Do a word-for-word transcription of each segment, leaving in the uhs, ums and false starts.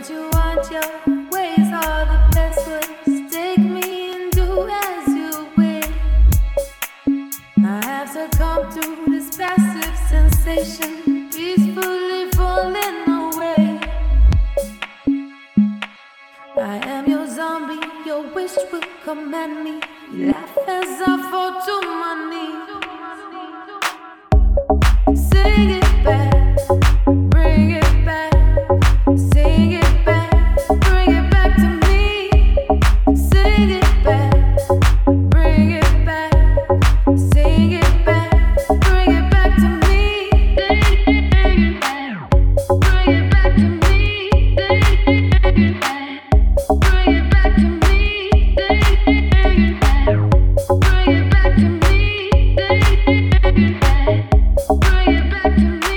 what you want, your ways are the best ways. Take me and do as you will. I have succumbed to this passive sensation, peacefully falling away. I am your zombie, your wish will command me. You laugh as I fall to my knees. Sing it back, bring it back. Sing it back, bring it back to me. Sing it back, bring it back. Sing it back, bring it back to me. Bring it back, bring it back to me. Bring it back, bring it back to me. Bring it back, bring it back to me. Bring it back, bring it back to me.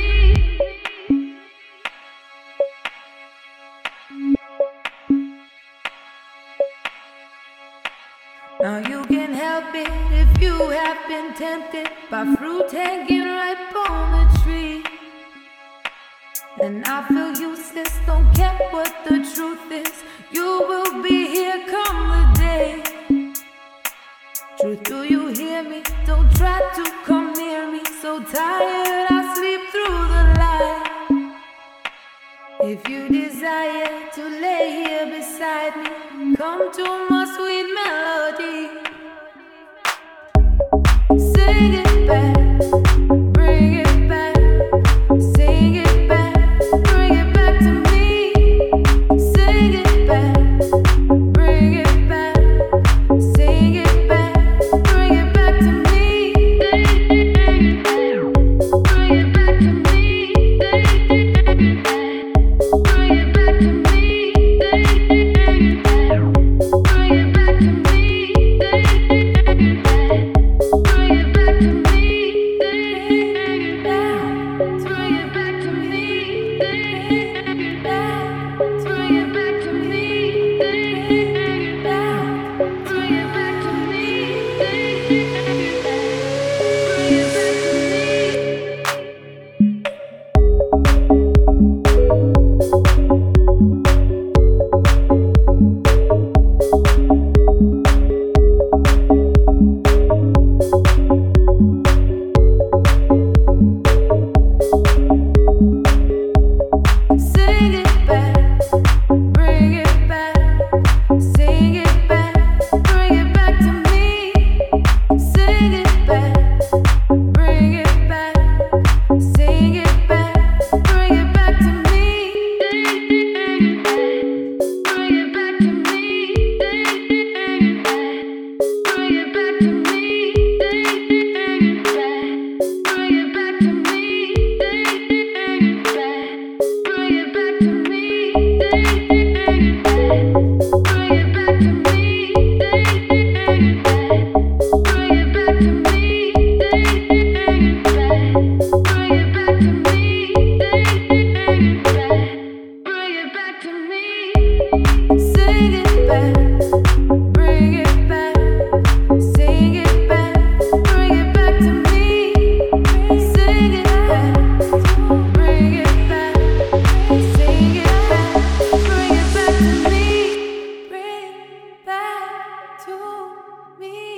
Now you can help it if you have been tempted by fruit hanging ripe on the tree. And I feel useless, don't care what the truth is. You will be here come the day. Truth, do you hear me? Don't try to come near me. So tired I sleep through the light. If you desire to lay here beside me, come to my sweet melody. Sing it back, bring it back. Sing it back, bring it back to me. Sing it back, bring it back. Sing it back, bring it back to me. Bring it back, bring it back to me. Bring it back. Bring it back to me. Bring it back. Bring it back to me. Bring it back. Bring it back to me. Bring it back. Bring it back to me. Bring it back. Bring it back to me. Bring it back. Bring it back to me. Bring it back. Bring it Sing it back, bring it back. Sing it back, bring it back to me. Sing it back, bring it back. Sing it back, bring it back to me. Bring it back, bring it back to me. Bring it back, bring it back to me. Bring it back, bring it back to me. Bring it back. Bring it back to me. Bring it back. Bring it back to me. Bring it back. Bring it back to me. Bring it back. Bring it back to me. Bring it back. Bring it back to me. Sing it back. Bring it back. Sing it back. Bring it back to me. Sing it back. Bring it back. Sing it back, bring it back to me. Bring it back to me.